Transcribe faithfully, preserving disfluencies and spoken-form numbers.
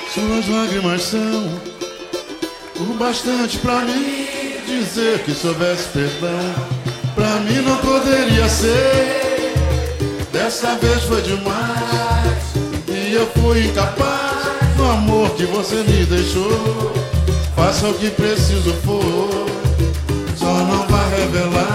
Suas lágrimas são o bastante pra mim dizer que soubesse perdão. Pra mim não poderia ser, dessa vez foi demais. E eu fui incapaz do amor que você me deixou. Faça o que preciso for, só não vá revelar